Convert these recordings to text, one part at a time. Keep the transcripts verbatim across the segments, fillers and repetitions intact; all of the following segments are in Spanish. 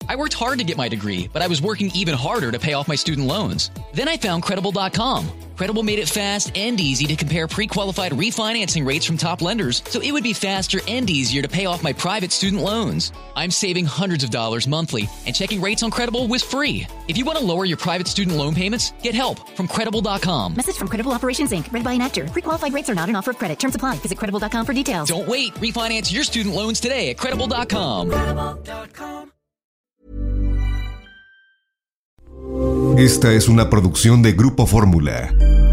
I worked hard to get my degree, but I was working even harder to pay off my student loans. Then I found Credible dot com. Credible made it fast and easy to compare pre-qualified refinancing rates from top lenders, so it would be faster and easier to pay off my private student loans. I'm saving hundreds of dollars monthly, and checking rates on Credible was free. If you want to lower your private student loan payments, get help from Credible dot com. Message from Credible Operations, Incorporated. Read by an actor. Pre-qualified rates are not an offer of credit. Terms apply. Visit Credible dot com for details. Don't wait. Refinance your student loans today at Credible dot com. Credible dot com. Esta es una producción de Grupo Fórmula.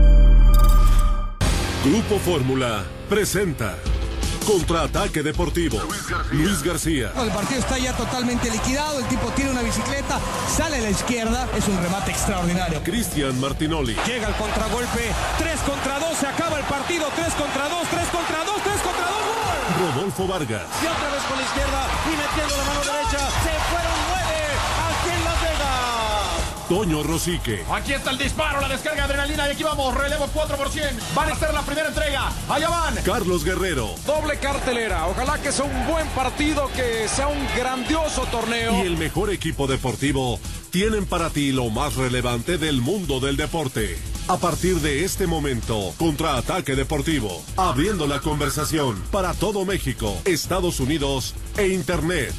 Grupo Fórmula presenta Contraataque Deportivo. Luis García. El partido está ya totalmente liquidado. El tipo tiene una bicicleta, sale a la izquierda. Es un remate extraordinario. Cristian Martinoli. Llega el contragolpe. tres contra dos. Se acaba el partido. tres contra dos. tres contra dos. tres contra dos. ¡Gol! Rodolfo Vargas. Y otra vez con la izquierda. Y metiendo la mano derecha. Se fueron nueve. Aquí en Las Vegas. Toño Rosique. Aquí está el disparo, la descarga de adrenalina y aquí vamos, relevo cuatro por ciento. Van a ser la primera entrega. Allá van. Carlos Guerrero. Doble cartelera. Ojalá que sea un buen partido, que sea un grandioso torneo. Y el mejor equipo deportivo tienen para ti lo más relevante del mundo del deporte. A partir de este momento, Contraataque Deportivo, abriendo la conversación para todo México, Estados Unidos e Internet.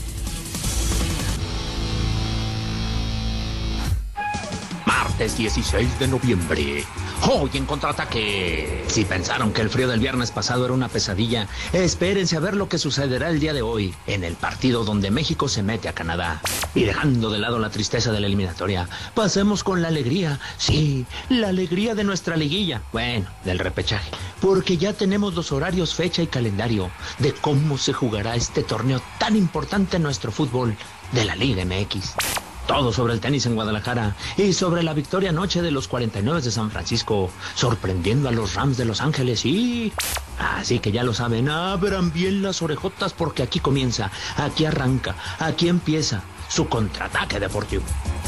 Martes dieciséis de noviembre. Hoy en Contraataque. Si pensaron que el frío del viernes pasado era una pesadilla, espérense a ver lo que sucederá el día de hoy en el partido donde México se mete a Canadá. Y dejando de lado la tristeza de la eliminatoria, pasemos con la alegría. Sí, la alegría de nuestra liguilla. Bueno, del repechaje. Porque ya tenemos los horarios, fecha y calendario de cómo se jugará este torneo tan importante en nuestro fútbol de la Liga M X. Todo sobre el tenis en Guadalajara y sobre la victoria anoche de los cuarenta y nueve de San Francisco, sorprendiendo a los Rams de Los Ángeles y... Así que ya lo saben, abran bien las orejotas porque aquí comienza, aquí arranca, aquí empieza su Contraataque Deportivo.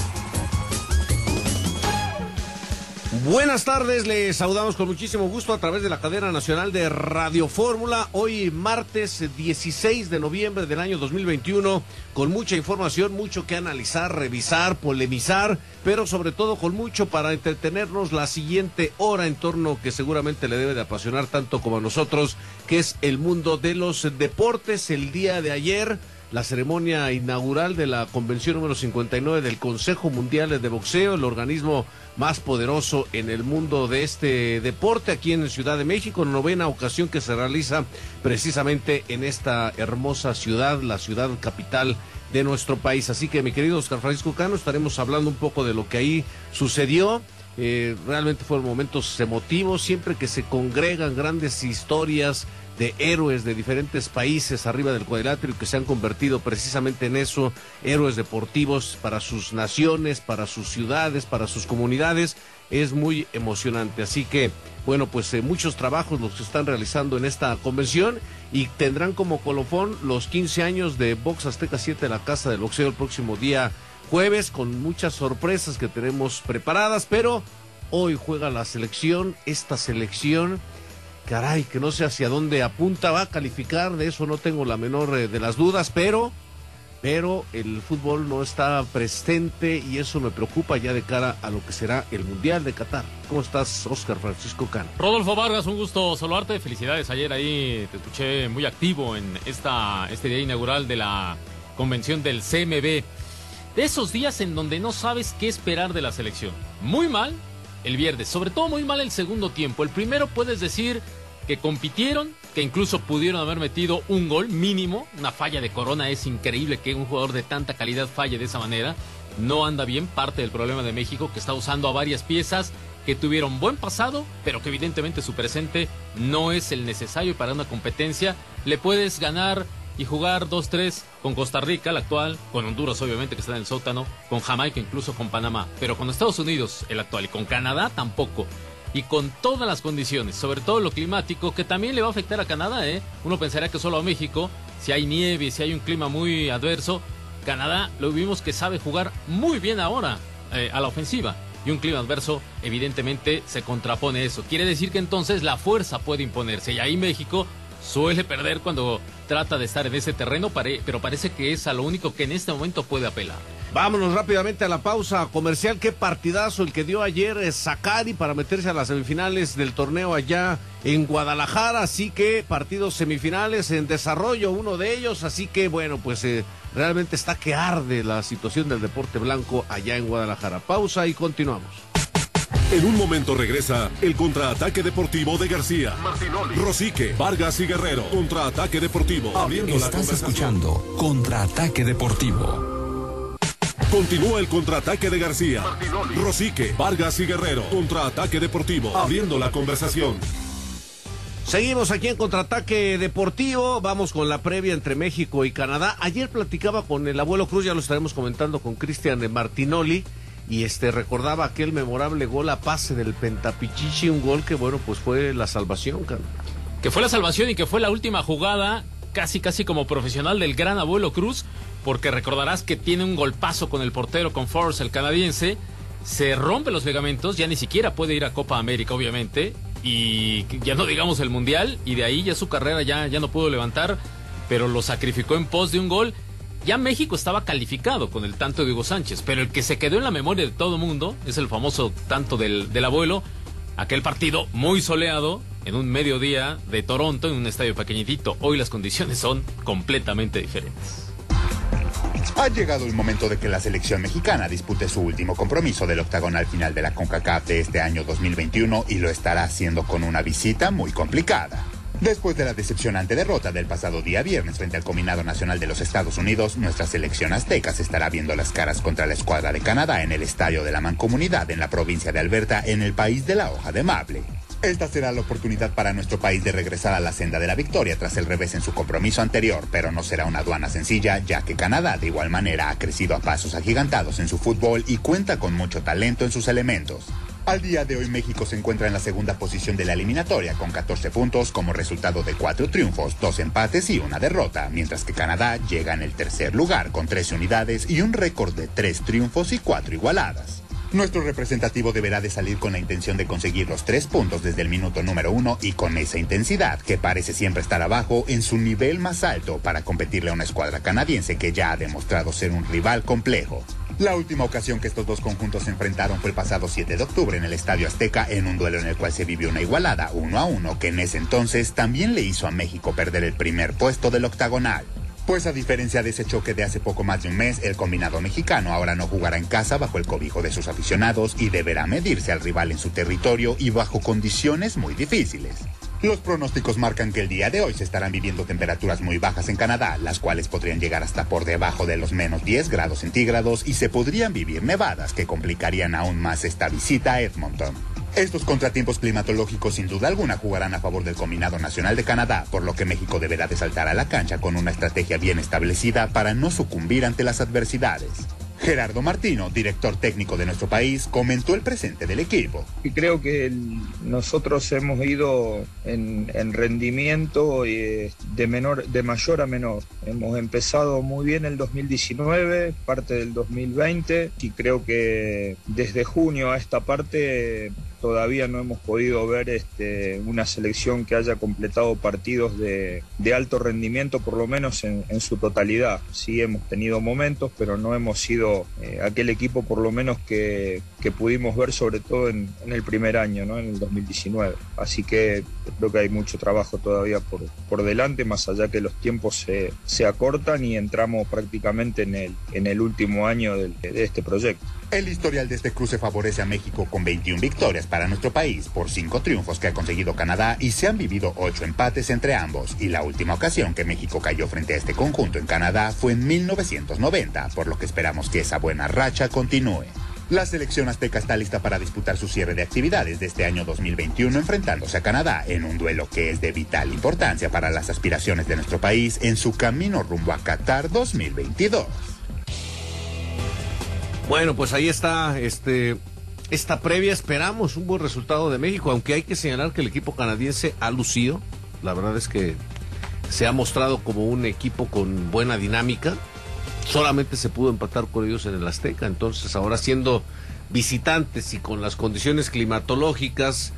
Buenas tardes, les saludamos con muchísimo gusto a través de la cadena nacional de Radio Fórmula. Hoy martes dieciséis de noviembre del año dos mil veintiuno, con mucha información, mucho que analizar, revisar, polemizar, pero sobre todo con mucho para entretenernos la siguiente hora en torno que seguramente le debe de apasionar tanto como a nosotros, que es el mundo de los deportes. El día de ayer, la ceremonia inaugural de la convención número cincuenta y nueve del Consejo Mundial de Boxeo, el organismo más poderoso en el mundo de este deporte, aquí en Ciudad de México, novena ocasión que se realiza precisamente en esta hermosa ciudad, la ciudad capital de nuestro país. Así que, mi querido Oscar Francisco Cano, estaremos hablando un poco de lo que ahí sucedió. Eh, realmente fueron momentos emotivos, siempre que se congregan grandes historias de héroes de diferentes países arriba del cuadrilátero que se han convertido precisamente en eso, héroes deportivos para sus naciones, para sus ciudades, para sus comunidades. Es muy emocionante, así que bueno, pues eh, muchos trabajos los que están realizando en esta convención y tendrán como colofón los quince años de Box Azteca siete, la Casa del Boxeo, el próximo día jueves, con muchas sorpresas que tenemos preparadas, pero hoy juega la selección, esta selección, caray, que no sé hacia dónde apunta, va a calificar, de eso no tengo la menor eh, de las dudas, pero, pero el fútbol no está presente y eso me preocupa ya de cara a lo que será el Mundial de Qatar. ¿Cómo estás, Oscar Francisco Cano? Rodolfo Vargas, un gusto saludarte, felicidades, ayer ahí te escuché muy activo en esta este día inaugural de la convención del C M B, de esos días en donde no sabes qué esperar de la selección. Muy mal el viernes, sobre todo muy mal el segundo tiempo. El primero puedes decir que compitieron, que incluso pudieron haber metido un gol mínimo. Una falla de Corona, es increíble que un jugador de tanta calidad falle de esa manera. No anda bien, parte del problema de México, que está usando a varias piezas que tuvieron buen pasado, pero que evidentemente su presente no es el necesario para una competencia. Le puedes ganar y jugar dos tres con Costa Rica, el actual, con Honduras obviamente que está en el sótano, con Jamaica, incluso con Panamá, pero con Estados Unidos, el actual, y con Canadá tampoco. Y con todas las condiciones, sobre todo lo climático, que también le va a afectar a Canadá, ¿eh? Uno pensaría que solo a México, si hay nieve, si hay un clima muy adverso. Canadá lo vimos que sabe jugar muy bien ahora eh, a la ofensiva, y un clima adverso evidentemente se contrapone eso. Quiere decir que entonces la fuerza puede imponerse, y ahí México suele perder cuando trata de estar en ese terreno, pero parece que es a lo único que en este momento puede apelar. Vámonos rápidamente a la pausa comercial. Qué partidazo el que dio ayer Sakari para meterse a las semifinales del torneo allá en Guadalajara. Así que partidos semifinales en desarrollo, uno de ellos. Así que bueno, pues eh, realmente está que arde la situación del deporte blanco allá en Guadalajara. Pausa y continuamos. En un momento regresa el contraataque deportivo de García, Martinoli, Rosique, Vargas y Guerrero. Contraataque deportivo. Abriendo la Estás escuchando Contraataque Deportivo. Continúa el contraataque de García, Martinoli, Rosique, Vargas y Guerrero. Contraataque deportivo. Abriendo la conversación. Seguimos aquí en Contraataque Deportivo, vamos con la previa entre México y Canadá. Ayer platicaba con el abuelo Cruz, ya lo estaremos comentando con Cristian Martinoli, y este recordaba aquel memorable gol a pase del Pentapichichi, un gol que bueno, pues fue la salvación, cara. Que fue la salvación y que fue la última jugada, casi casi como profesional del gran abuelo Cruz, porque recordarás que tiene un golpazo con el portero, con Force, el canadiense, se rompe los ligamentos, ya ni siquiera puede ir a Copa América, obviamente, y ya no digamos el Mundial, y de ahí ya su carrera ya, ya no pudo levantar, pero lo sacrificó en pos de un gol. Ya México estaba calificado con el tanto de Hugo Sánchez, pero el que se quedó en la memoria de todo mundo es el famoso tanto del, del abuelo, aquel partido muy soleado en un mediodía de Toronto, en un estadio pequeñitito. Hoy las condiciones son completamente diferentes. Ha llegado el momento de que la selección mexicana dispute su último compromiso del octagonal final de la CONCACAF de este año dos mil veintiuno y lo estará haciendo con una visita muy complicada. Después de la decepcionante derrota del pasado día viernes frente al Combinado Nacional de los Estados Unidos, nuestra selección azteca se estará viendo las caras contra la escuadra de Canadá en el Estadio de la Mancomunidad en la provincia de Alberta, en el país de la hoja de maple. Esta será la oportunidad para nuestro país de regresar a la senda de la victoria tras el revés en su compromiso anterior, pero no será una aduana sencilla, ya que Canadá de igual manera ha crecido a pasos agigantados en su fútbol y cuenta con mucho talento en sus elementos. Al día de hoy México se encuentra en la segunda posición de la eliminatoria con catorce puntos como resultado de cuatro triunfos, dos empates y una derrota, mientras que Canadá llega en el tercer lugar con trece unidades y un récord de tres triunfos y cuatro igualadas. Nuestro representativo deberá de salir con la intención de conseguir los tres puntos desde el minuto número uno y con esa intensidad que parece siempre estar abajo en su nivel más alto para competirle a una escuadra canadiense que ya ha demostrado ser un rival complejo. La última ocasión que estos dos conjuntos se enfrentaron fue el pasado siete de octubre en el Estadio Azteca en un duelo en el cual se vivió una igualada uno a uno que en ese entonces también le hizo a México perder el primer puesto del octagonal. Pues a diferencia de ese choque de hace poco más de un mes, el combinado mexicano ahora no jugará en casa bajo el cobijo de sus aficionados y deberá medirse al rival en su territorio y bajo condiciones muy difíciles. Los pronósticos marcan que el día de hoy se estarán viviendo temperaturas muy bajas en Canadá, las cuales podrían llegar hasta por debajo de los menos diez grados centígrados y se podrían vivir nevadas que complicarían aún más esta visita a Edmonton. Estos contratiempos climatológicos sin duda alguna jugarán a favor del Combinado Nacional de Canadá, por lo que México deberá de saltar a la cancha con una estrategia bien establecida para no sucumbir ante las adversidades. Gerardo Martino, director técnico de nuestro país, comentó el presente del equipo. Y creo que el, nosotros hemos ido en, en rendimiento eh, de, menor, de mayor a menor. Hemos empezado muy bien el dos mil diecinueve, parte del dos mil veinte, y creo que desde junio a esta parte todavía no hemos podido ver este, una selección que haya completado partidos de, de alto rendimiento, por lo menos en, en su totalidad. Sí hemos tenido momentos, pero no hemos sido eh, aquel equipo por lo menos que, que pudimos ver sobre todo en, en el primer año, ¿no? En el dos mil diecinueve. Así que creo que hay mucho trabajo todavía por, por delante, más allá que los tiempos se, se acortan y entramos prácticamente en el, en el último año del, de este proyecto. El historial de este cruce favorece a México con veintiuna victorias para nuestro país por cinco triunfos que ha conseguido Canadá y se han vivido ocho empates entre ambos, y la última ocasión que México cayó frente a este conjunto en Canadá fue en mil novecientos noventa, por lo que esperamos que esa buena racha continúe. La selección azteca está lista para disputar su cierre de actividades de este año dos mil veintiuno enfrentándose a Canadá en un duelo que es de vital importancia para las aspiraciones de nuestro país en su camino rumbo a Qatar dos mil veintidós. Bueno, pues ahí está este esta previa. Esperamos un buen resultado de México, aunque hay que señalar que el equipo canadiense ha lucido. La verdad es que se ha mostrado como un equipo con buena dinámica. Solamente se pudo empatar con ellos en el Azteca. Entonces ahora siendo visitantes y con las condiciones climatológicas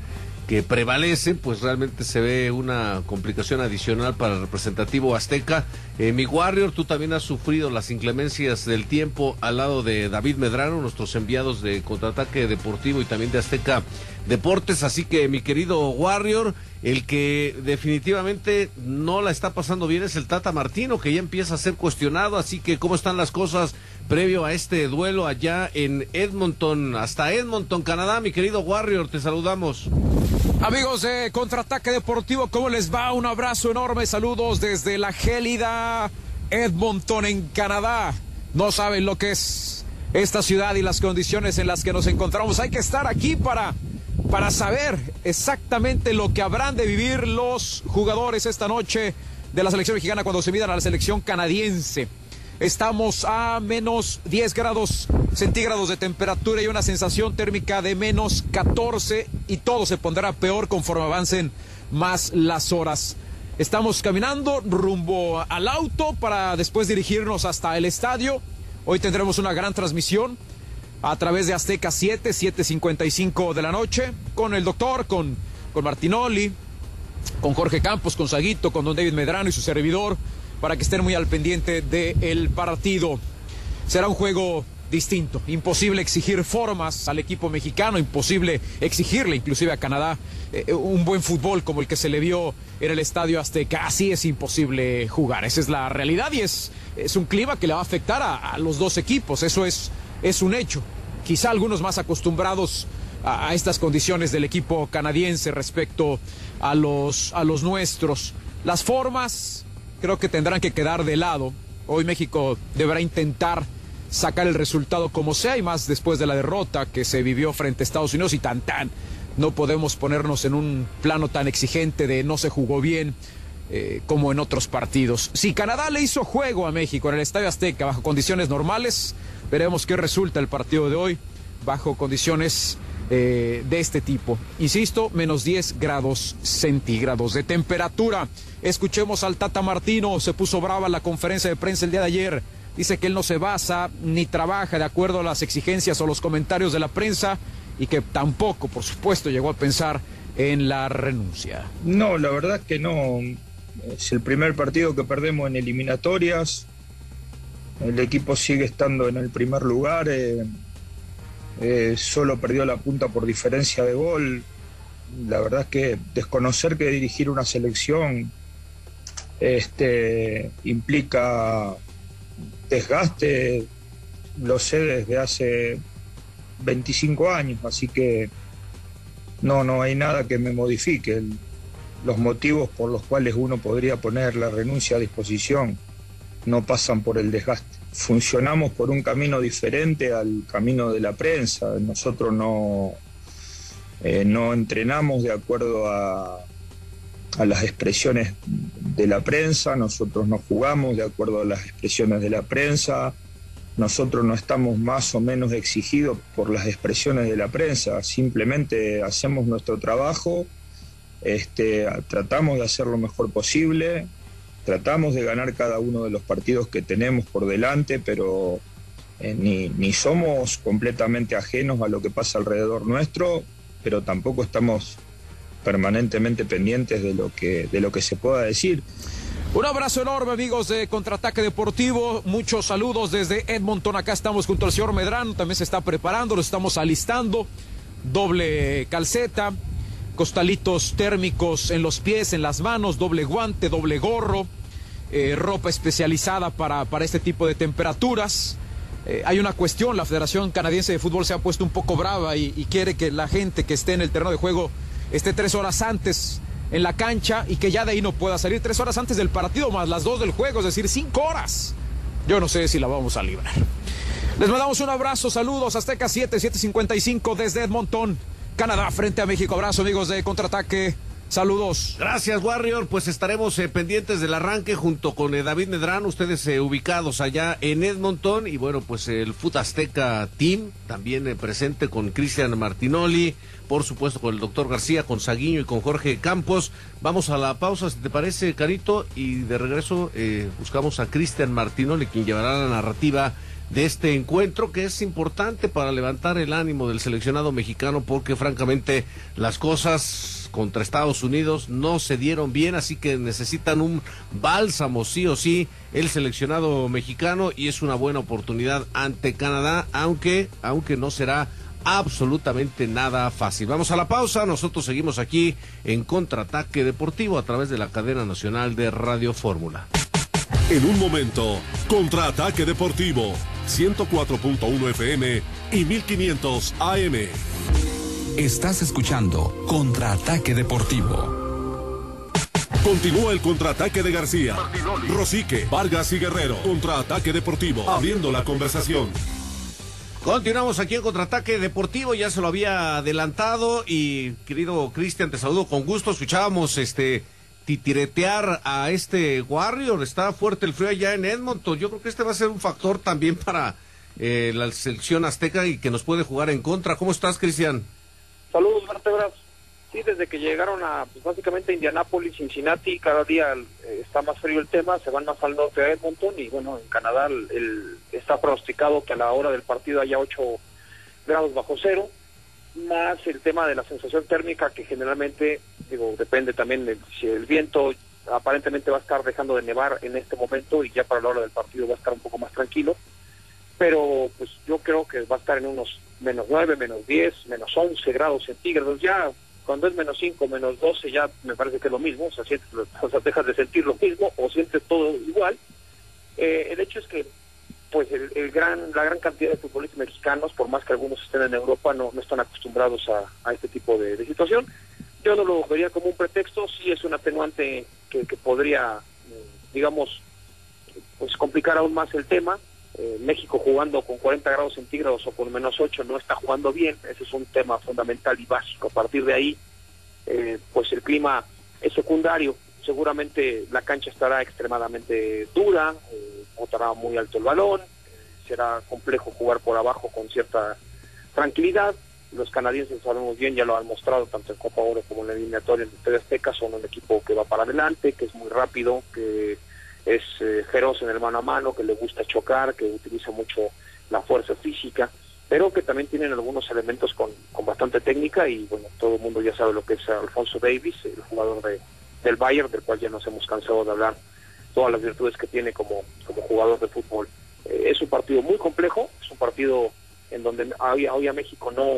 que prevalecen, pues realmente se ve una complicación adicional para el representativo azteca. Eh, mi Warrior, tú también has sufrido las inclemencias del tiempo al lado de David Medrano, nuestros enviados de Contraataque Deportivo y también de Azteca Deportes, así que mi querido Warrior, el que definitivamente no la está pasando bien es el Tata Martino, que ya empieza a ser cuestionado, así que ¿cómo están las cosas previo a este duelo allá en Edmonton, hasta Edmonton, Canadá? Mi querido Warrior, te saludamos. Amigos de Contraataque Deportivo, ¿cómo les va? Un abrazo enorme, saludos desde la gélida Edmonton en Canadá. No saben lo que es esta ciudad y las condiciones en las que nos encontramos. Hay que estar aquí para, para saber exactamente lo que habrán de vivir los jugadores esta noche de la selección mexicana cuando se midan a la selección canadiense. Estamos a menos diez grados centígrados de temperatura y una sensación térmica de menos catorce, y todo se pondrá peor conforme avancen más las horas. Estamos caminando rumbo al auto para después dirigirnos hasta el estadio. Hoy tendremos una gran transmisión a través de Azteca siete, siete cincuenta y cinco de la noche, con el doctor, con, con Martinoli, con Jorge Campos, con Saguito, con don David Medrano y su servidor, para que estén muy al pendiente del partido. Será un juego distinto, imposible exigir formas al equipo mexicano, imposible exigirle inclusive a Canadá eh, un buen fútbol como el que se le vio en el Estadio Azteca. Así es imposible jugar, esa es la realidad, y es, es un clima que le va a afectar a, a los dos equipos, eso es, es un hecho. Quizá algunos más acostumbrados a, a estas condiciones del equipo canadiense respecto a los, a los nuestros. Las formas creo que tendrán que quedar de lado. Hoy México deberá intentar sacar el resultado como sea, y más después de la derrota que se vivió frente a Estados Unidos, y tan tan no podemos ponernos en un plano tan exigente de no se jugó bien eh, como en otros partidos. Si Canadá le hizo juego a México en el Estadio Azteca bajo condiciones normales, veremos qué resulta el partido de hoy bajo condiciones Eh, de este tipo. Insisto, menos diez grados centígrados de temperatura. Escuchemos al Tata Martino. Se puso brava en la conferencia de prensa el día de ayer. Dice que él no se basa ni trabaja de acuerdo a las exigencias o los comentarios de la prensa, y que tampoco, por supuesto, llegó a pensar en la renuncia. No, la verdad es que no. Es el primer partido que perdemos en eliminatorias. El equipo sigue estando en el primer lugar. Eh... Eh, solo perdió la punta por diferencia de gol. La verdad es que desconocer que dirigir una selección este, implica desgaste, lo sé desde hace veinticinco años, así que no, no hay nada que me modifique. El, los motivos por los cuales uno podría poner la renuncia a disposición no pasan por el desgaste. Funcionamos por un camino diferente al camino de la prensa. Nosotros no, eh, no entrenamos de acuerdo a, a las expresiones de la prensa, nosotros no jugamos de acuerdo a las expresiones de la prensa, nosotros no estamos más o menos exigidos por las expresiones de la prensa, simplemente hacemos nuestro trabajo, este, tratamos de hacer lo mejor posible. Tratamos de ganar cada uno de los partidos que tenemos por delante, pero eh, ni, ni somos completamente ajenos a lo que pasa alrededor nuestro, pero tampoco estamos permanentemente pendientes de lo que, de lo que se pueda decir. Un abrazo enorme, amigos de Contraataque Deportivo. Muchos saludos desde Edmonton. Acá estamos junto al señor Medrano, también se está preparando, lo estamos alistando. Doble calceta, costalitos térmicos en los pies, en las manos, doble guante, doble gorro, eh, ropa especializada para, para este tipo de temperaturas. Eh, hay una cuestión, la Federación Canadiense de Fútbol se ha puesto un poco brava y, y quiere que la gente que esté en el terreno de juego esté tres horas antes en la cancha y que ya de ahí no pueda salir, tres horas antes del partido más las dos del juego, es decir, cinco horas. Yo no sé si la vamos a librar. Les mandamos un abrazo, saludos, Azteca siete, siete cincuenta y cinco desde Edmonton, Canadá, frente a México. Abrazo, amigos de Contraataque. Saludos. Gracias, Warrior. Pues estaremos eh, pendientes del arranque junto con eh, David Medrano, ustedes eh, ubicados allá en Edmonton. Y bueno, pues el Fut Azteca Team también eh, presente con Cristian Martinoli, por supuesto con el doctor García, con Saguiño y con Jorge Campos. Vamos a la pausa, si te parece, Carito, y de regreso eh, buscamos a Cristian Martinoli, quien llevará la narrativa de este encuentro, que es importante para levantar el ánimo del seleccionado mexicano, porque francamente las cosas contra Estados Unidos no se dieron bien, así que necesitan un bálsamo sí o sí el seleccionado mexicano, y es una buena oportunidad ante Canadá, aunque, aunque no será absolutamente nada fácil. Vamos a la pausa, nosotros seguimos aquí en Contraataque Deportivo a través de la cadena nacional de Radio Fórmula. En un momento, Contraataque Deportivo, ciento cuatro punto uno F M y mil quinientos A M. Estás escuchando Contraataque Deportivo. Continúa el contraataque de García, Rosique, Vargas y Guerrero. Contraataque Deportivo, abriendo la conversación. Continuamos aquí en Contraataque Deportivo, ya se lo había adelantado, y querido Cristian, te saludo con gusto. Escuchábamos este titiretear a este Warrior, está fuerte el frío allá en Edmonton. Yo creo que este va a ser un factor también para eh, la selección azteca y que nos puede jugar en contra. ¿Cómo estás, Cristian? Saludos, vértebras. Sí, desde que llegaron a, pues básicamente, Indianápolis, Cincinnati, cada día eh, está más frío el tema, se van más al norte de Edmonton, y bueno, en Canadá el, el, está pronosticado que a la hora del partido haya ocho grados bajo cero, más el tema de la sensación térmica, que generalmente, digo, depende también de si el viento aparentemente va a estar dejando de nevar en este momento, y ya para la hora del partido va a estar un poco más tranquilo, pero pues yo creo que va a estar en unos menos nueve, menos diez, menos once grados centígrados. Ya cuando es menos cinco, menos doce, ya me parece que es lo mismo, o sea, sientes, o sea, dejas de sentir lo mismo o sientes todo igual. Eh, el hecho es que pues el, el gran la gran cantidad de futbolistas mexicanos, por más que algunos estén en Europa, no, no están acostumbrados a, a este tipo de, de situación. Yo no lo vería como un pretexto, sí es un atenuante que, que podría, eh, digamos, pues complicar aún más el tema. Eh, México jugando con cuarenta grados centígrados o con menos ocho no está jugando bien, ese es un tema fundamental y básico. A partir de ahí, eh, pues el clima es secundario, seguramente la cancha estará extremadamente dura, eh, botará muy alto el balón, eh, será complejo jugar por abajo con cierta tranquilidad. Los canadienses, sabemos bien, ya lo han mostrado tanto en Copa Oro como en la eliminatoria en T V Azteca, son un equipo que va para adelante, que es muy rápido, que es eh, feroz en el mano a mano, que le gusta chocar, que utiliza mucho la fuerza física, pero que también tienen algunos elementos con, con bastante técnica. Y bueno, todo el mundo ya sabe lo que es Alphonso Davies, el jugador de, del Bayern, del cual ya nos hemos cansado de hablar, todas las virtudes que tiene como, como jugador de fútbol. Eh, es un partido muy complejo, es un partido en donde hoy, hoy a México no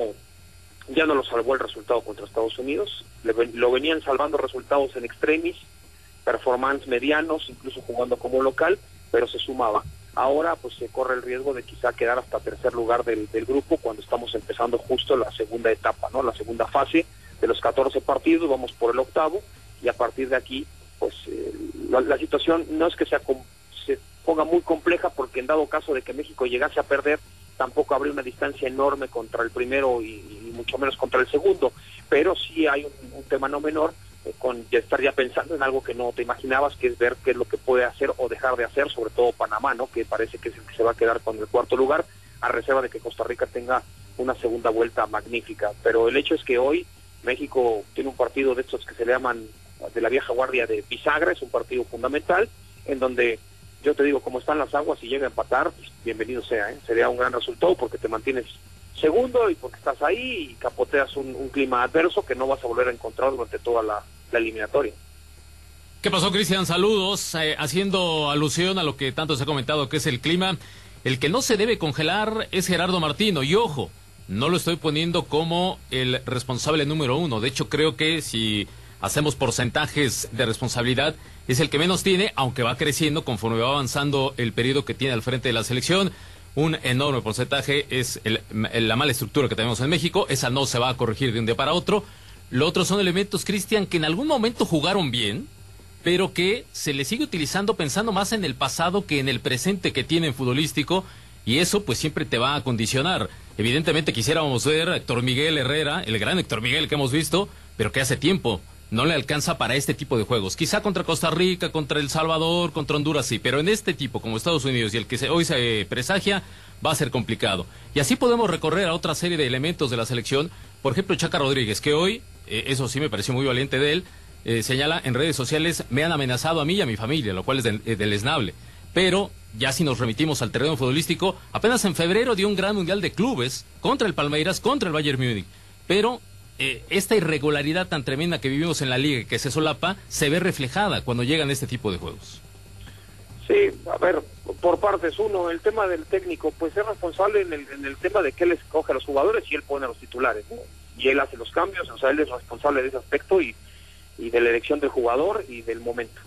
ya no lo salvó el resultado contra Estados Unidos, Le, lo venían salvando resultados en extremis, performance medianos, incluso jugando como local, pero se sumaba. Ahora pues se corre el riesgo de quizá quedar hasta tercer lugar del, del grupo, cuando estamos empezando justo la segunda etapa, ¿no? La segunda fase de los catorce partidos, vamos por el octavo, y a partir de aquí pues eh, la, la situación no es que sea, se ponga muy compleja, porque en dado caso de que México llegase a perder, tampoco habría una distancia enorme contra el primero y, y mucho menos contra el segundo, pero sí hay un, un tema no menor, eh, con ya estar ya pensando en algo que no te imaginabas, que es ver qué es lo que puede hacer o dejar de hacer, sobre todo Panamá, ¿no? Que parece que es el que se va a quedar con el cuarto lugar, a reserva de que Costa Rica tenga una segunda vuelta magnífica. Pero el hecho es que hoy México tiene un partido de estos que se le llaman de la vieja guardia de bisagra, es un partido fundamental, en donde yo te digo, como están las aguas y llega a empatar, pues bienvenido sea, ¿eh? Sería un gran resultado, porque te mantienes segundo y porque estás ahí y capoteas un, un clima adverso que no vas a volver a encontrar durante toda la, la eliminatoria. ¿Qué pasó, Cristian? Saludos. Eh, haciendo alusión a lo que tanto se ha comentado, que es el clima, el que no se debe congelar es Gerardo Martino, y ojo, no lo estoy poniendo como el responsable número uno. De hecho, creo que si hacemos porcentajes de responsabilidad, es el que menos tiene, aunque va creciendo conforme va avanzando el periodo que tiene al frente de la selección. Un enorme porcentaje es el, el, la mala estructura que tenemos en México. Esa no se va a corregir de un día para otro. Lo otro son elementos, Cristian, que en algún momento jugaron bien, pero que se les sigue utilizando pensando más en el pasado que en el presente que tienen futbolístico, y eso pues siempre te va a condicionar. Evidentemente quisiéramos ver a Héctor Miguel Herrera, el gran Héctor Miguel que hemos visto, pero que hace tiempo no le alcanza para este tipo de juegos. Quizá contra Costa Rica, contra El Salvador, contra Honduras sí, pero en este tipo como Estados Unidos y el que se, hoy se presagia, va a ser complicado. Y así podemos recorrer a otra serie de elementos de la selección. Por ejemplo, Chaca Rodríguez, que hoy, eh, eso sí me pareció muy valiente de él, eh, señala en redes sociales: me han amenazado a mí y a mi familia, lo cual es de, eh, deleznable. Pero ya si nos remitimos al terreno futbolístico, apenas en febrero dio un gran mundial de clubes contra el Palmeiras, contra el Bayern Múnich, pero eh, esta irregularidad tan tremenda que vivimos en la liga, que se solapa, se ve reflejada cuando llegan este tipo de juegos. Sí, a ver, por partes. Uno, el tema del técnico, pues es responsable en el, en el tema de que él escoge a los jugadores y él pone a los titulares, ¿no? Y él hace los cambios, o sea, él es responsable de ese aspecto y, y de la elección del jugador y del momento.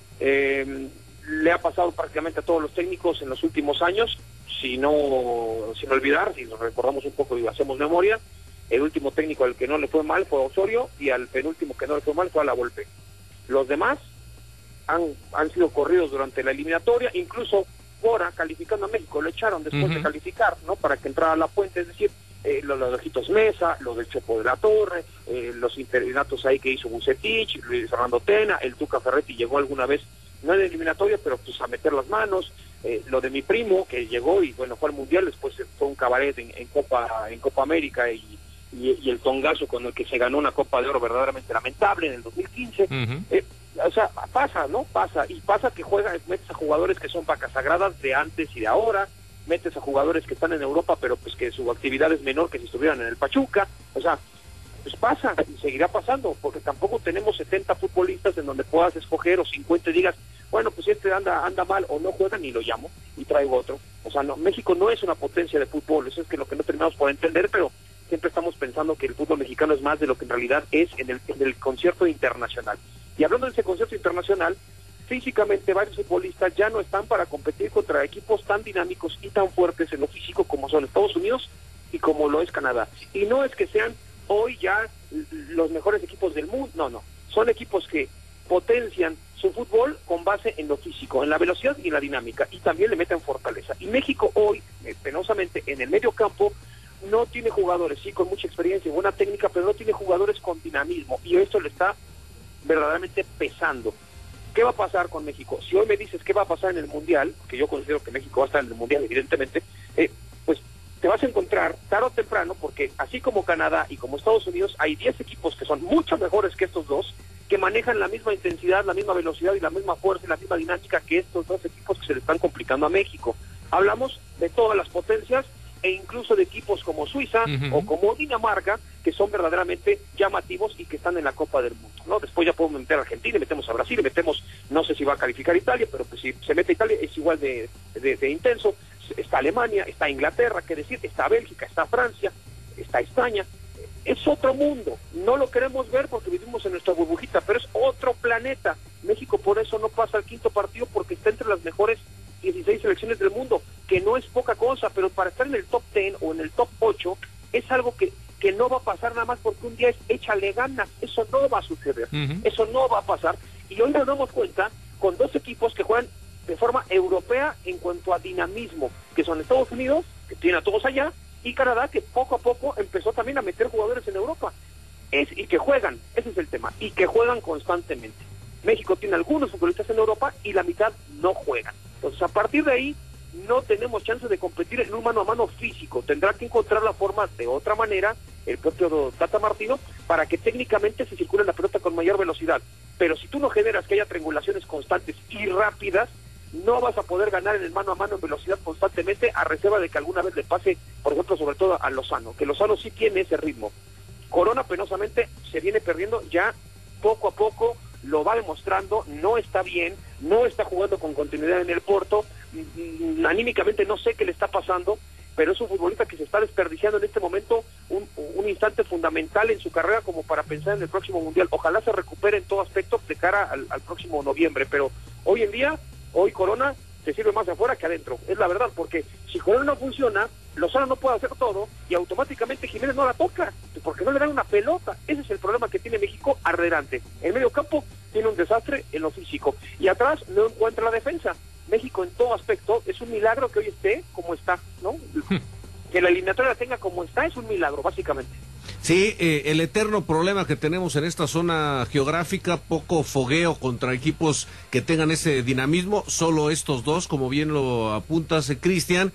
Eh, le ha pasado prácticamente a todos los técnicos en los últimos años, si no, sin olvidar, si nos recordamos un poco y hacemos memoria, el último técnico al que no le fue mal fue Osorio y al penúltimo que no le fue mal fue a La Volpe. Los demás han, han sido corridos durante la eliminatoria, incluso Bora calificando a México, lo echaron después uh-huh. de calificar, ¿no? Para que entrara a la Puente, es decir, eh, los, los de Ojitos Mesa, los del Chepo de la Torre, eh, los interinatos ahí que hizo Bucetich, Luis Fernando Tena, el Tuca Ferretti llegó alguna vez, no en eliminatoria, pero pues a meter las manos, eh, lo de mi primo que llegó y bueno, fue al Mundial, después fue un cabaret en, en Copa en Copa América y, y, y el tongazo con el que se ganó una Copa de Oro verdaderamente lamentable en el dos mil quince, uh-huh. eh, o sea, pasa, ¿no? Pasa, y pasa que juegan, metes a jugadores que son vacas sagradas de antes y de ahora, metes a jugadores que están en Europa, pero pues que su actividad es menor que si estuvieran en el Pachuca, o sea, pues pasa, y seguirá pasando, porque tampoco tenemos setenta futbolistas en donde puedas escoger, o cincuenta y digas, bueno, pues este anda anda mal, o no juega, ni lo llamo, y traigo otro. O sea, no, México no es una potencia de fútbol, eso es que lo que no terminamos por entender, pero siempre estamos pensando que el fútbol mexicano es más de lo que en realidad es en el, en el concierto internacional. Y hablando de ese concierto internacional, físicamente varios futbolistas ya no están para competir contra equipos tan dinámicos y tan fuertes en lo físico como son Estados Unidos y como lo es Canadá. Y no es que sean hoy ya los mejores equipos del mundo, no, no. Son equipos que potencian su fútbol con base en lo físico, en la velocidad y en la dinámica, y también le meten fortaleza. Y México hoy, eh, penosamente, en el medio campo, no tiene jugadores, sí, con mucha experiencia y buena técnica, pero no tiene jugadores con dinamismo, y esto le está verdaderamente pesando. ¿Qué va a pasar con México? Si hoy me dices qué va a pasar en el Mundial, que yo considero que México va a estar en el Mundial, evidentemente, eh, pues te vas a encontrar tarde o temprano, porque así como Canadá y como Estados Unidos, hay diez equipos que son mucho mejores que estos dos, que manejan la misma intensidad, la misma velocidad y la misma fuerza y la misma dinámica que estos dos equipos que se le están complicando a México. Hablamos de todas las potencias e incluso de equipos como Suiza uh-huh. o como Dinamarca, que son verdaderamente llamativos y que están en la Copa del Mundo, ¿no? Después ya podemos meter a Argentina, metemos a Brasil, metemos, no sé si va a calificar Italia, pero pues si se mete Italia es igual de, de, de intenso. Está Alemania, está Inglaterra, qué decir, está Bélgica, está Francia, está España. Es otro mundo, no lo queremos ver porque vivimos en nuestra burbujita, pero es otro planeta. México por eso no pasa al quinto partido, porque está entre las mejores dieciséis selecciones del mundo, que no es poca cosa, pero para estar en el top diez o en el top ocho es algo que, que no va a pasar nada más porque un día es échale ganas, eso no va a suceder, uh-huh. eso no va a pasar, y hoy nos damos cuenta con dos equipos que juegan de forma europea en cuanto a dinamismo, que son Estados Unidos, que tiene a todos allá, y Canadá, que poco a poco empezó también a meter jugadores en Europa, es y que juegan, ese es el tema, y que juegan constantemente. México tiene algunos futbolistas en Europa y la mitad no juegan. Entonces, a partir de ahí, no tenemos chance de competir en un mano a mano físico. Tendrá que encontrar la forma de otra manera, el propio Tata Martino, para que técnicamente se circule la pelota con mayor velocidad. Pero si tú no generas que haya triangulaciones constantes y rápidas, no vas a poder ganar en el mano a mano en velocidad constantemente, a reserva de que alguna vez le pase, por ejemplo, sobre todo a Lozano, que Lozano sí tiene ese ritmo. Corona penosamente se viene perdiendo ya poco a poco, lo va demostrando, no está bien, no está jugando con continuidad en el Porto, anímicamente no sé qué le está pasando, pero es un futbolista que se está desperdiciando en este momento un, un instante fundamental en su carrera como para pensar en el próximo Mundial. Ojalá se recupere en todo aspecto de cara al, al próximo noviembre, pero hoy en día, hoy Corona te sirve más de afuera que adentro, es la verdad, porque si Corona no funciona, Lozano no puede hacer todo y automáticamente Jiménez no la toca, porque no le dan una pelota. Ese es el problema que tiene México adelante. En medio campo tiene un desastre en lo físico y atrás no encuentra la defensa. México en todo aspecto es un milagro que hoy esté como está, ¿no? Que la eliminatoria la tenga como está es un milagro, básicamente. Sí, eh, el eterno problema que tenemos en esta zona geográfica, poco fogueo contra equipos que tengan ese dinamismo, solo estos dos, como bien lo apuntas, eh, Cristian,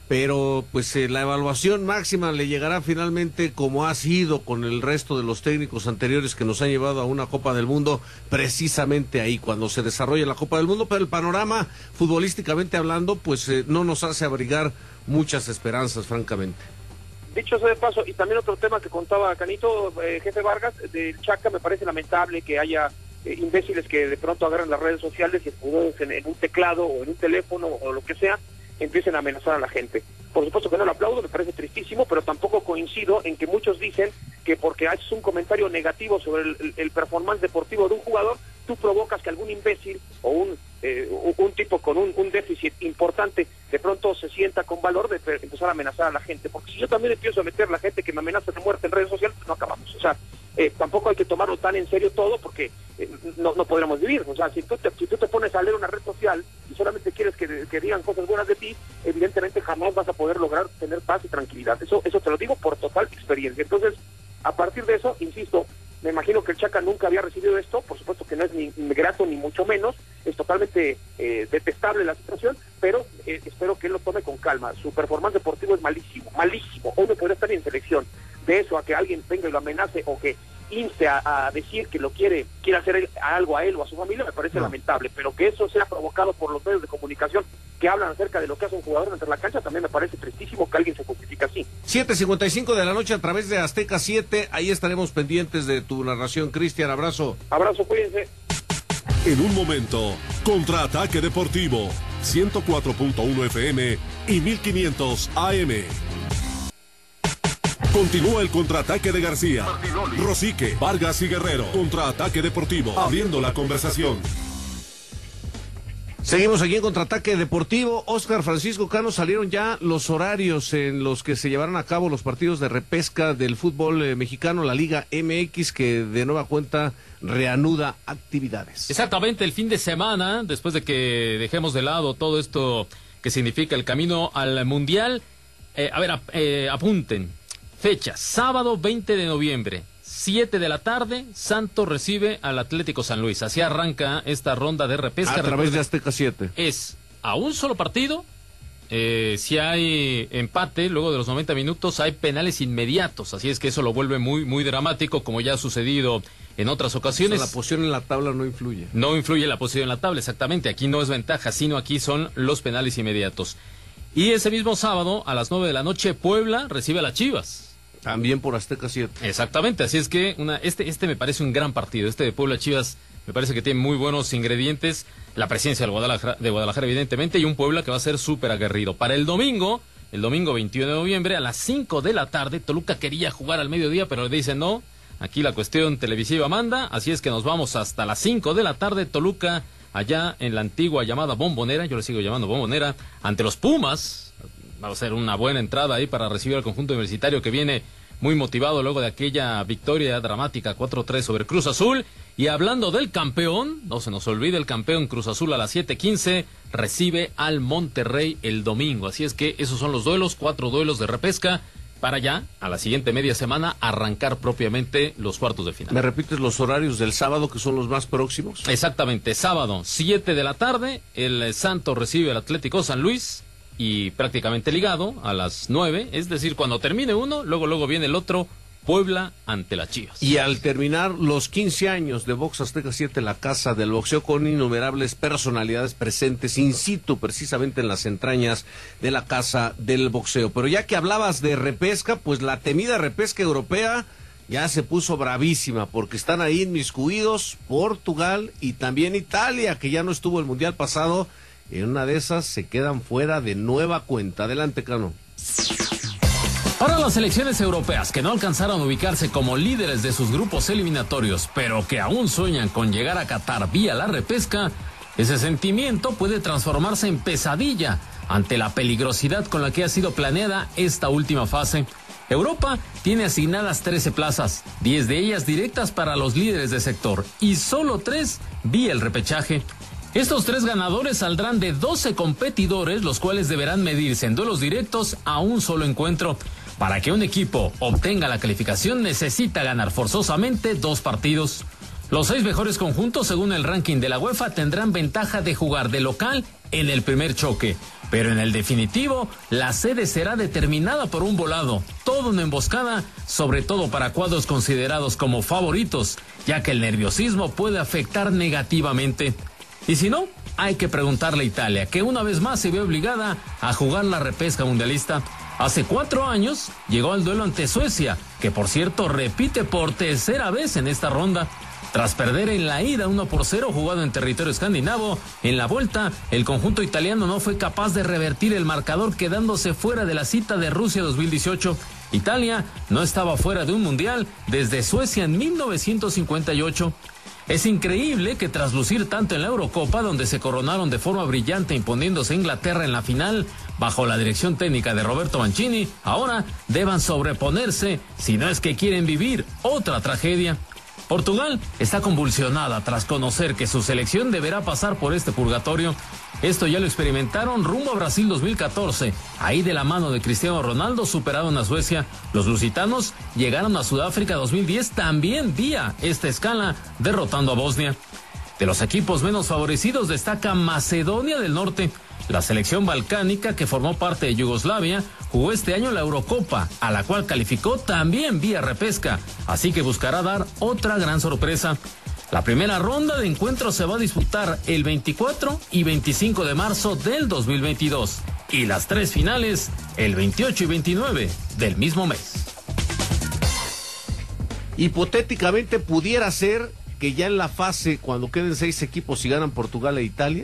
pero pues eh, la evaluación máxima le llegará finalmente, como ha sido con el resto de los técnicos anteriores que nos han llevado a una Copa del Mundo, precisamente ahí, cuando se desarrolla la Copa del Mundo. Pero el panorama, futbolísticamente hablando, pues eh, no nos hace abrigar muchas esperanzas, francamente. Dicho sea de paso, y también otro tema que contaba Canito, eh, jefe Vargas, del Chaca, me parece lamentable que haya eh, imbéciles que de pronto agarran las redes sociales y en, en un teclado o en un teléfono o lo que sea, empiecen a amenazar a la gente. Por supuesto que no lo aplaudo, me parece tristísimo, pero tampoco coincido en que muchos dicen que porque haces un comentario negativo sobre el, el, el performance deportivo de un jugador, tú provocas que algún imbécil o un eh, un, un tipo con un, un déficit importante de pronto se sienta con valor de empezar a amenazar a la gente. Porque si yo también empiezo a meter a la gente que me amenaza de muerte en redes sociales, no acabamos. O sea, eh, tampoco hay que tomarlo tan en serio todo, porque eh, no, no podremos vivir. O sea, si tú, te, si tú te pones a leer una red social y solamente quieres que, que digan cosas buenas de ti, evidentemente jamás vas a poder lograr tener paz y tranquilidad. Eso, eso te lo digo por total experiencia. Entonces, a partir de eso, insisto, me imagino que el Chaca nunca había recibido esto, por supuesto que no es ni grato ni mucho menos, es totalmente eh, detestable la situación, pero eh, espero que él lo tome con calma. Su performance deportivo es malísimo, malísimo. Hoy no podría estar en selección. De eso a que alguien venga y lo amenace o que inste a, a decir que lo quiere, quiere hacer él, a algo a él o a su familia, me parece no. lamentable, pero que eso sea provocado por los medios de comunicación que hablan acerca de lo que hace un jugador entre la cancha, también me parece tristísimo que alguien se justifique así. siete cincuenta y cinco de la noche a través de Azteca siete, ahí estaremos pendientes de tu narración, Cristian. Abrazo. Abrazo, cuídense. En un momento, Contraataque Deportivo, ciento cuatro punto uno F M y mil quinientos A M. Continúa el contraataque de García, Rosique, Vargas y Guerrero. Contraataque Deportivo, abriendo la conversación. Seguimos aquí en Contraataque Deportivo. Oscar, Francisco Cano, salieron ya los horarios en los que se llevarán a cabo los partidos de repesca del fútbol eh, mexicano, la Liga M X, que de nueva cuenta reanuda actividades. Exactamente, el fin de semana, después de que dejemos de lado todo esto que significa el camino al Mundial. Eh, a ver, ap eh, apunten. Fecha, sábado veinte de noviembre, siete de la tarde, Santos recibe al Atlético San Luis. Así arranca esta ronda de repesca. A través de Azteca siete. Es a un solo partido. Eh, si hay empate, luego de los noventa minutos hay penales inmediatos. Así es que eso lo vuelve muy, muy dramático, como ya ha sucedido en otras ocasiones. O sea, la posición en la tabla no influye. No influye la posición en la tabla, exactamente. Aquí no es ventaja, sino aquí son los penales inmediatos. Y ese mismo sábado, a las nueve de la noche, Puebla recibe a las Chivas. También por Azteca siete. Exactamente, así es que una, este, este me parece un gran partido. Este de Puebla Chivas me parece que tiene muy buenos ingredientes. La presencia del Guadalajara, de Guadalajara, evidentemente, y un Puebla que va a ser súper aguerrido. Para el domingo, el domingo veintiuno de noviembre, a las cinco de la tarde, Toluca quería jugar al mediodía, pero le dicen no. Aquí la cuestión televisiva manda, así es que nos vamos hasta las cinco de la tarde. Toluca, allá en la antigua llamada Bombonera, yo le sigo llamando Bombonera, ante los Pumas. Va a ser una buena entrada ahí para recibir al conjunto universitario que viene muy motivado luego de aquella victoria dramática cuatro tres sobre Cruz Azul. Y hablando del campeón, no se nos olvide el campeón, Cruz Azul a las siete quince recibe al Monterrey el domingo. Así es que esos son los duelos, cuatro duelos de repesca para ya, a la siguiente media semana, arrancar propiamente los cuartos de final. ¿Me repites los horarios del sábado, que son los más próximos? Exactamente, sábado, siete de la tarde, el Santos recibe al Atlético San Luis. Y prácticamente ligado a las nueve, es decir, cuando termine uno, luego luego viene el otro, Puebla ante las Chivas. Y al terminar los quince años de Box Azteca siete, la casa del boxeo, con innumerables personalidades presentes in situ, precisamente en las entrañas de la casa del boxeo. Pero ya que hablabas de repesca, pues la temida repesca europea ya se puso bravísima, porque están ahí inmiscuidos Portugal y también Italia, que ya no estuvo el Mundial pasado. En una de esas se quedan fuera de nueva cuenta. Adelante, Cano. Para las selecciones europeas que no alcanzaron a ubicarse como líderes de sus grupos eliminatorios, pero que aún sueñan con llegar a Qatar vía la repesca, ese sentimiento puede transformarse en pesadilla ante la peligrosidad con la que ha sido planeada esta última fase. Europa tiene asignadas trece plazas, diez de ellas directas para los líderes de sector y solo tres vía el repechaje. Estos tres ganadores saldrán de doce competidores, los cuales deberán medirse en duelos directos a un solo encuentro. Para que un equipo obtenga la calificación necesita ganar forzosamente dos partidos. Los seis mejores conjuntos, según el ranking de la UEFA, tendrán ventaja de jugar de local en el primer choque. Pero en el definitivo, la sede será determinada por un volado, todo una emboscada, sobre todo para cuadros considerados como favoritos, ya que el nerviosismo puede afectar negativamente. Y si no, hay que preguntarle a Italia, que una vez más se ve obligada a jugar la repesca mundialista. Hace cuatro años llegó al duelo ante Suecia, que por cierto repite por tercera vez en esta ronda. Tras perder en la ida uno por cero jugado en territorio escandinavo, en la vuelta el conjunto italiano no fue capaz de revertir el marcador, quedándose fuera de la cita de Rusia dos mil dieciocho. Italia no estaba fuera de un mundial desde Suecia en mil novecientos cincuenta y ocho. Es increíble que tras lucir tanto en la Eurocopa, donde se coronaron de forma brillante imponiéndose a Inglaterra en la final, bajo la dirección técnica de Roberto Mancini, ahora deban sobreponerse si no es que quieren vivir otra tragedia. Portugal está convulsionada tras conocer que su selección deberá pasar por este purgatorio. Esto ya lo experimentaron rumbo a Brasil dos mil catorce. Ahí de la mano de Cristiano Ronaldo superaron a Suecia. Los lusitanos llegaron a Sudáfrica dos mil diez también vía esta escala, derrotando a Bosnia. De los equipos menos favorecidos destaca Macedonia del Norte. La selección balcánica, que formó parte de Yugoslavia, jugó este año la Eurocopa, a la cual calificó también vía repesca, así que buscará dar otra gran sorpresa. La primera ronda de encuentros se va a disputar el veinticuatro y veinticinco de marzo del dos mil veintidós y las tres finales el veintiocho y veintinueve del mismo mes. Hipotéticamente pudiera ser que ya en la fase, cuando queden seis equipos y ganan Portugal e Italia,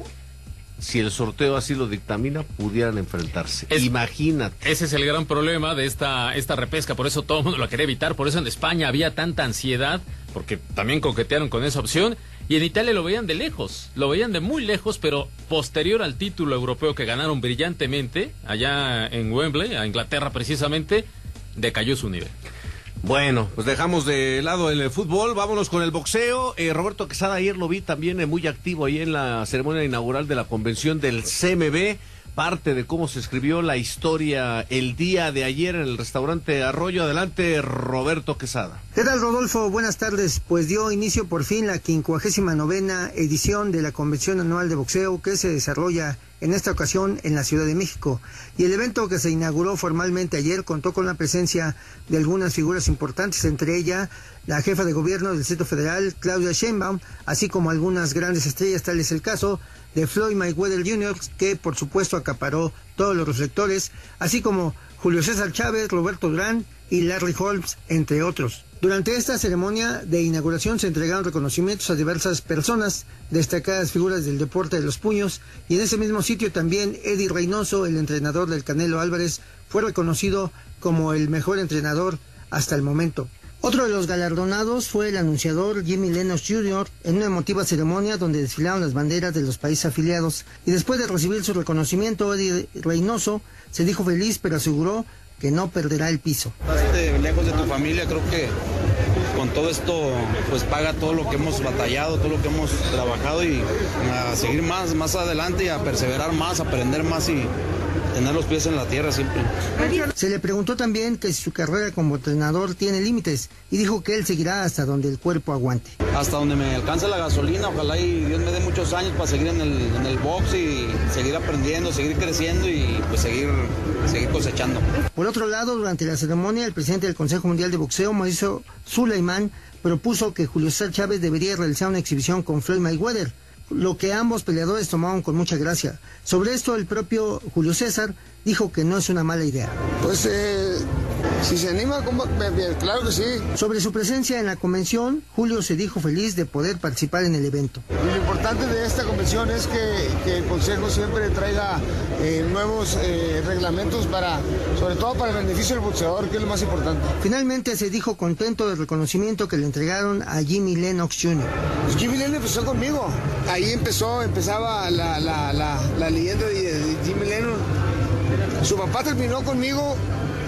si el sorteo así lo dictamina, pudieran enfrentarse. Es, Imagínate. Ese es el gran problema de esta, esta repesca, por eso todo el mundo lo quería evitar, por eso en España había tanta ansiedad, porque también coquetearon con esa opción, y en Italia lo veían de lejos, lo veían de muy lejos, pero posterior al título europeo que ganaron brillantemente, allá en Wembley, a Inglaterra precisamente, decayó su nivel. Bueno, pues dejamos de lado el fútbol, vámonos con el boxeo. Eh, Roberto Quesada, ayer lo vi también eh, muy activo ahí en la ceremonia inaugural de la convención del C M B, parte de cómo se escribió la historia el día de ayer en el restaurante Arroyo. Adelante, Roberto Quesada. ¿Qué tal, Rodolfo? Buenas tardes. Pues dio inicio por fin la quincuagésima novena edición de la convención anual de boxeo, que se desarrolla en esta ocasión en la Ciudad de México. Y el evento, que se inauguró formalmente ayer, contó con la presencia de algunas figuras importantes, entre ellas la jefa de gobierno del Distrito Federal, Claudia Sheinbaum, así como algunas grandes estrellas, tal es el caso de Floyd Mayweather junior, que por supuesto acaparó todos los reflectores, así como Julio César Chávez, Roberto Durán y Larry Holmes, entre otros. Durante esta ceremonia de inauguración se entregaron reconocimientos a diversas personas, destacadas figuras del deporte de los puños, y en ese mismo sitio también Eddie Reynoso, el entrenador del Canelo Álvarez, fue reconocido como el mejor entrenador hasta el momento. Otro de los galardonados fue el anunciador Jimmy Lennox junior en una emotiva ceremonia donde desfilaron las banderas de los países afiliados, y después de recibir su reconocimiento, Eddie Reynoso se dijo feliz, pero aseguró que no perderá el piso. Estás lejos de tu familia, creo que con todo esto pues paga todo lo que hemos batallado, todo lo que hemos trabajado, y a seguir más, más adelante y a perseverar más, a aprender más y tener los pies en la tierra siempre. Se le preguntó también que si su carrera como entrenador tiene límites, y dijo que él seguirá hasta donde el cuerpo aguante. Hasta donde me alcance la gasolina, ojalá y Dios me dé muchos años para seguir en el, en el box y seguir aprendiendo, seguir creciendo y pues seguir, seguir cosechando. Por otro lado, durante la ceremonia, el presidente del Consejo Mundial de Boxeo, Mauricio Sulaimán, propuso que Julio César Chávez debería realizar una exhibición con Floyd Mayweather, lo que ambos peleadores tomaron con mucha gracia. Sobre esto, el propio Julio César dijo que no es una mala idea. Pues eh, si se anima, claro que sí. Sobre su presencia en la convención, Julio se dijo feliz de poder participar en el evento. Y lo importante de esta convención es que, que el Consejo siempre traiga eh, nuevos eh, reglamentos, para, sobre todo para el beneficio del boxeador, que es lo más importante. Finalmente se dijo contento del reconocimiento que le entregaron a Jimmy Lennox junior Pues Jimmy Lennox empezó conmigo. Ahí empezó, empezaba la, la, la, la leyenda de, de Jimmy Lennox. Su papá terminó conmigo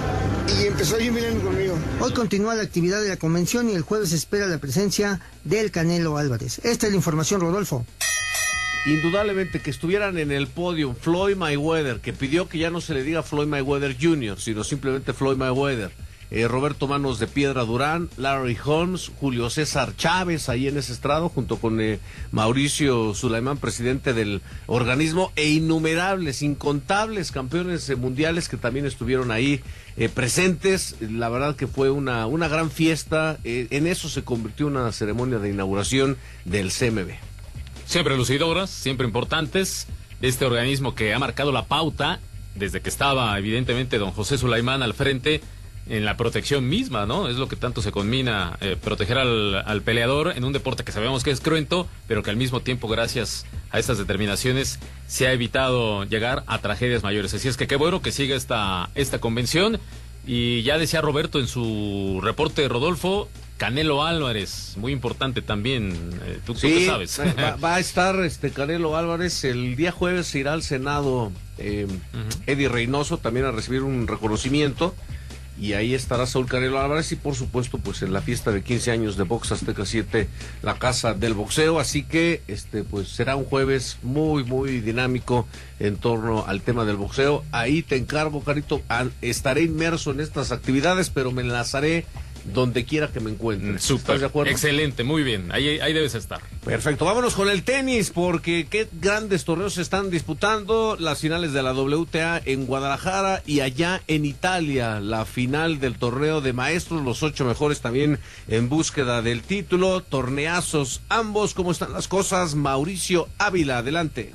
y empezó Jimmy Lennox conmigo. Hoy continúa la actividad de la convención y el jueves se espera la presencia del Canelo Álvarez. Esta es la información, Rodolfo. Indudablemente que estuvieran en el podio Floyd Mayweather, que pidió que ya no se le diga Floyd Mayweather junior, sino simplemente Floyd Mayweather, eh, Roberto Manos de Piedra Durán, Larry Holmes, Julio César Chávez ahí en ese estrado, junto con eh, Mauricio Sulaimán, presidente del organismo, e innumerables, incontables campeones eh, mundiales que también estuvieron ahí eh, presentes. La verdad que fue una, una gran fiesta, eh, en eso se convirtió una ceremonia de inauguración del C M B. Siempre lucidoras, siempre importantes, este organismo que ha marcado la pauta desde que estaba evidentemente don José Sulaimán al frente en la protección misma, ¿no? Es lo que tanto se conmina, eh, proteger al, al peleador en un deporte que sabemos que es cruento, pero que al mismo tiempo, gracias a estas determinaciones, se ha evitado llegar a tragedias mayores. Así es que qué bueno que siga esta, esta convención. Y ya decía Roberto en su reporte, Rodolfo, Canelo Álvarez, muy importante también, eh, ¿tú, sí, ¿tú qué sabes? Va, va a estar este Canelo Álvarez, el día jueves se irá al Senado eh, uh-huh. Eddie Reynoso también a recibir un reconocimiento, y ahí estará Saúl Canelo Álvarez, y por supuesto pues en la fiesta de quince años de Box Azteca siete, la casa del boxeo, así que este pues será un jueves muy muy dinámico en torno al tema del boxeo. Ahí te encargo, Carito, a, estaré inmerso en estas actividades, pero me enlazaré donde quiera que me encuentre. Súper, ¿Estás de acuerdo? Excelente, muy bien, ahí, ahí debes estar. Perfecto, vámonos con el tenis, porque qué grandes torneos se están disputando. Las finales de la W T A en Guadalajara y allá en Italia, la final del torneo de maestros, los ocho mejores también en búsqueda del título. Torneazos ambos. ¿Cómo están las cosas? Mauricio Ávila, adelante.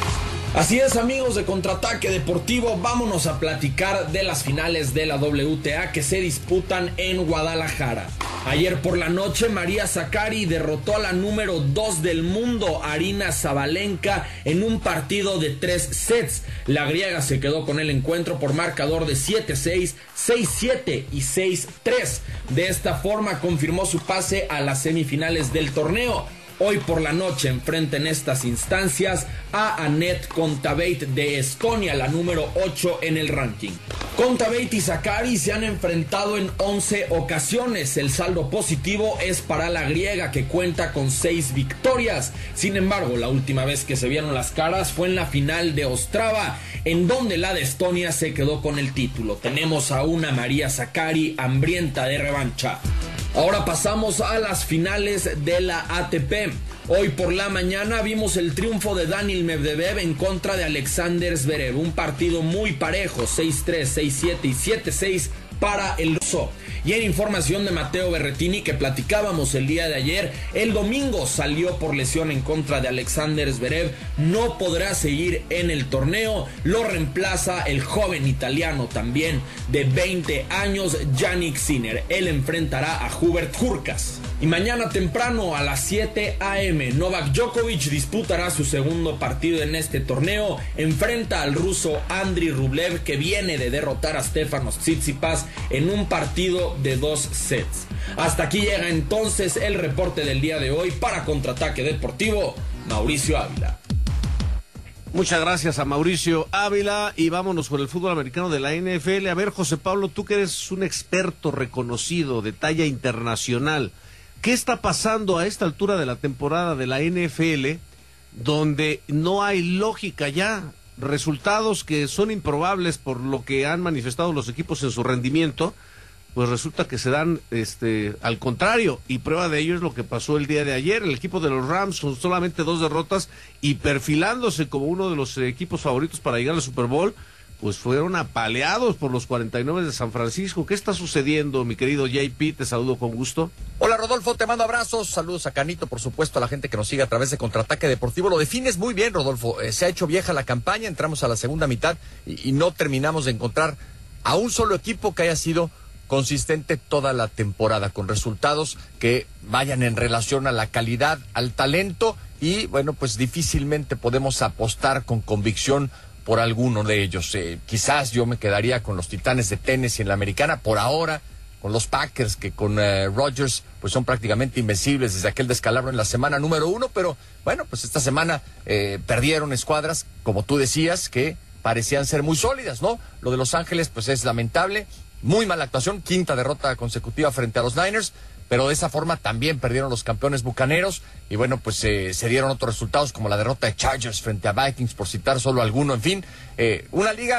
Así es, amigos de Contraataque Deportivo, vámonos a platicar de las finales de la W T A que se disputan en Guadalajara. Ayer por la noche, María Sakkari derrotó a la número dos del mundo, Aryna Sabalenka, en un partido de tres sets. La griega se quedó con el encuentro por marcador de siete seis, seis siete y seis tres. De esta forma confirmó su pase a las semifinales del torneo. Hoy por la noche enfrenta en estas instancias a Anett Kontaveit de Estonia, la número ocho en el ranking. Kontaveit y Sakkari se han enfrentado en once ocasiones. El saldo positivo es para la griega, que cuenta con seis victorias. Sin embargo, la última vez que se vieron las caras fue en la final de Ostrava, en donde la de Estonia se quedó con el título. Tenemos a una María Sakkari hambrienta de revancha. Ahora pasamos a las finales de la A T P. Hoy por la mañana vimos el triunfo de Daniil Medvedev en contra de Alexander Zverev. Un partido muy parejo, seis tres, seis siete y siete seis para el ruso. Y en información de Matteo Berrettini, que platicábamos el día de ayer, el domingo salió por lesión en contra de Alexander Zverev, no podrá seguir en el torneo, lo reemplaza el joven italiano también de veinte años, Jannik Sinner. Él enfrentará a Hubert Hurkacz. Y mañana temprano a las siete a eme, Novak Djokovic disputará su segundo partido en este torneo, enfrenta al ruso Andriy Rublev, que viene de derrotar a Stefanos Tsitsipas en un partido de dos sets. Hasta aquí llega entonces el reporte del día de hoy. Para Contraataque Deportivo, Mauricio Ávila. Muchas gracias a Mauricio Ávila, y vámonos con el fútbol americano de la N F L. A ver, José Pablo, tú que eres un experto reconocido de talla internacional, ¿qué está pasando a esta altura de la temporada de la N F L, donde no hay lógica ya? Resultados que son improbables por lo que han manifestado los equipos en su rendimiento, pues resulta que se dan este al contrario, y prueba de ello es lo que pasó el día de ayer. El equipo de los Rams con solamente dos derrotas y perfilándose como uno de los equipos favoritos para llegar al Super Bowl, pues fueron apaleados por los cuarenta y nueve de San Francisco. ¿Qué está sucediendo, mi querido J P? Te saludo con gusto. Hola, Rodolfo, te mando abrazos, saludos a Canito, por supuesto, a la gente que nos sigue a través de Contraataque Deportivo. Lo defines muy bien, Rodolfo. Eh, se ha hecho vieja la campaña, entramos a la segunda mitad y, y no terminamos de encontrar a un solo equipo que haya sido consistente toda la temporada, con resultados que vayan en relación a la calidad, al talento, y bueno, pues difícilmente podemos apostar con convicción por alguno de ellos. Eh, quizás yo me quedaría con los Titanes de Tennessee en la americana por ahora, con los Packers, que con eh, Rodgers pues son prácticamente invencibles desde aquel descalabro en la semana número uno, pero bueno, pues esta semana eh, perdieron escuadras, como tú decías, que parecían ser muy sólidas, ¿no? Lo de Los Ángeles pues es lamentable, muy mala actuación, quinta derrota consecutiva frente a los Niners, pero de esa forma también perdieron los campeones bucaneros, y bueno, pues eh, se dieron otros resultados como la derrota de Chargers frente a Vikings, por citar solo alguno. En fin, eh, una liga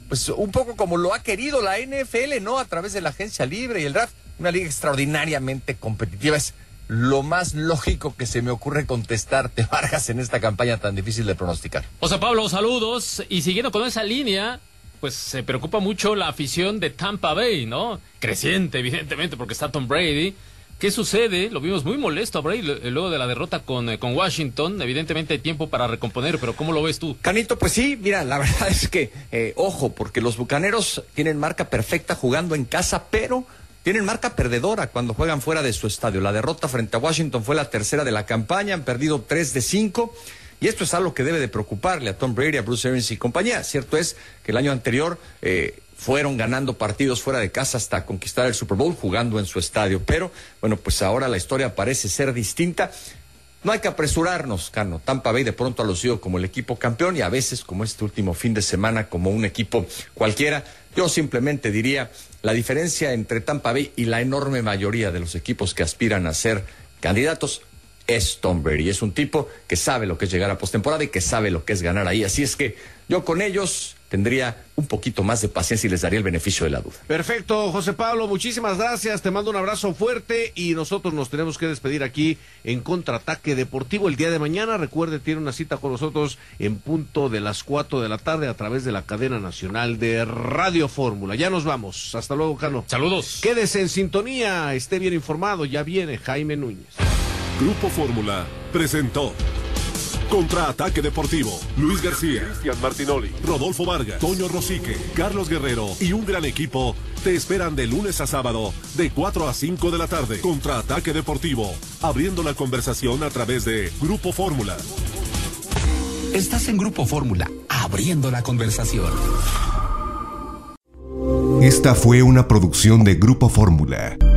pues un poco como lo ha querido la N F L, ¿no? A través de la agencia libre y el draft. Una liga extraordinariamente competitiva. Es lo más lógico que se me ocurre contestarte, Vargas, en esta campaña tan difícil de pronosticar. O sea, Pablo, saludos. Y siguiendo con esa línea, pues se preocupa mucho la afición de Tampa Bay, ¿no? Creciente, evidentemente, porque está Tom Brady. ¿Qué sucede? Lo vimos muy molesto a Brady luego de la derrota con, eh, con Washington. Evidentemente hay tiempo para recomponer, pero ¿cómo lo ves tú? Canito, pues sí, mira, la verdad es que, eh, ojo, porque los Bucaneros tienen marca perfecta jugando en casa, pero tienen marca perdedora cuando juegan fuera de su estadio. La derrota frente a Washington fue la tercera de la campaña, han perdido tres de cinco. Y esto es algo que debe de preocuparle a Tom Brady, a Bruce Arians y compañía. Cierto es que el año anterior eh, fueron ganando partidos fuera de casa hasta conquistar el Super Bowl jugando en su estadio. Pero, bueno, pues ahora la historia parece ser distinta. No hay que apresurarnos, Cano. Tampa Bay de pronto ha lucido como el equipo campeón y a veces, como este último fin de semana, como un equipo cualquiera. Yo simplemente diría, la diferencia entre Tampa Bay y la enorme mayoría de los equipos que aspiran a ser candidatos es Tom Brady. Es un tipo que sabe lo que es llegar a postemporada y que sabe lo que es ganar ahí. Así es que yo con ellos tendría un poquito más de paciencia y les daría el beneficio de la duda. Perfecto, José Pablo, muchísimas gracias. Te mando un abrazo fuerte y nosotros nos tenemos que despedir aquí en Contraataque Deportivo el día de mañana. Recuerde, tiene una cita con nosotros en punto de las cuatro de la tarde a través de la cadena nacional de Radio Fórmula. Ya nos vamos. Hasta luego, Cano. Saludos. Quédese en sintonía, esté bien informado. Ya viene Jaime Núñez. Grupo Fórmula presentó Contraataque Deportivo. Luis García, Cristian Martinoli, Rodolfo Vargas, Toño Rosique, Carlos Guerrero y un gran equipo te esperan de lunes a sábado de cuatro a cinco de la tarde. Contraataque Deportivo, abriendo la conversación a través de Grupo Fórmula. Estás en Grupo Fórmula, abriendo la conversación. Esta fue una producción de Grupo Fórmula.